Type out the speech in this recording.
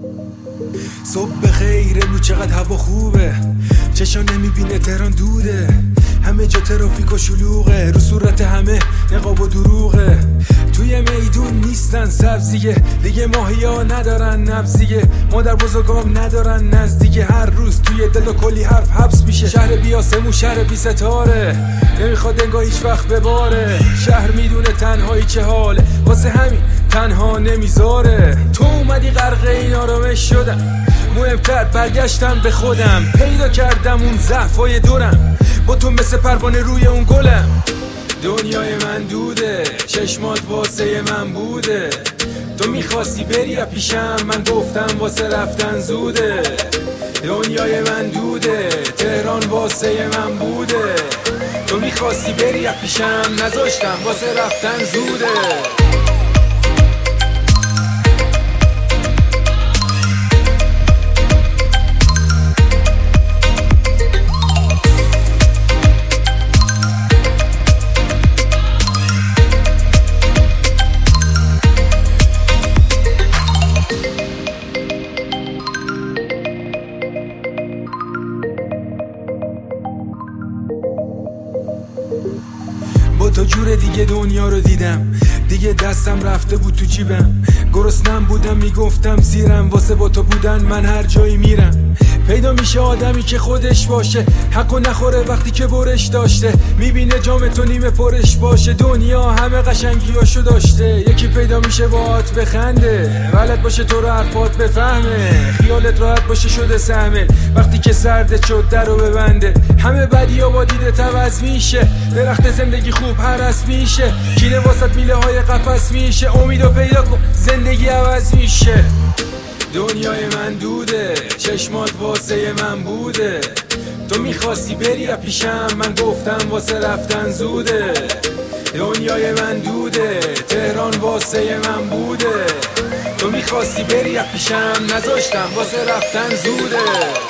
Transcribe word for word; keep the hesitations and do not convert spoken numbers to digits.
صبح خیر امروز چقدر هوا خوبه، چشان نمیبینه تهران دوده، همه جا ترافیک و شلوغه، رو صورت همه نقاب و دروغه، توی میدون نیستن سبزیه، دیگه ماهیا ندارن نبزیه، مادر بزرگام ندارن نزدیگه، هر روز توی دل و کلی حرف حبس میشه، شهر بی آسمون شهر بی ستاره، نمیخواد انگاه هیچ وقت بباره، شهر میدونه تنهایی چه حاله، واسه همین تنها نمیذاره، تو اومدی غرق این آرامش شدم، مهمتر برگشتم به خودم، پیدا کردم اون ضعفای دورم، با تو مثل پروانه روی اون گلم، دنیای من دوده، چشمات واسه من بوده، تو میخواستی بری پیشم، من گفتم واسه رفتن زوده، دنیای من دوده، تهران واسه من بوده، تو میخواستی بری پیشم، نذاشتم واسه رفتن زوده. با تو جور دیگه دنیا رو دیدم، دیگه دستم رفته بود تو جیبم، گرسنم بودم میگفتم سیرم، واسه با تو بودن من هر جایی میرم، پیدا میشه آدمی که خودش باشه، حقو نخوره وقتی که برش داشته، میبینه جام تو نیمه پرش باشه، دنیا همه قشنگیاشو داشته، یکی پیدا میشه باهات بخنده، بلد باشه تو رو حرفات بفهمه، خیالت راحت باشه شده سهمه، وقتی که سردت شد در رو ببنده، همه بدیا با دیده عوض میشه، درخت زندگی خوب هرس میشه، کینه واسط میله های قفس میشه، امیدو پیدا کن زندگی عوض میشه، دنیای من دوده، چشمات واسه من بوده، تو میخواستی بری پیشم، من گفتم واسه رفتن زوده، دنیای من دوده، تهران واسه من بوده، تو میخواستی بری پیشم، نذاشتم واسه رفتن زوده.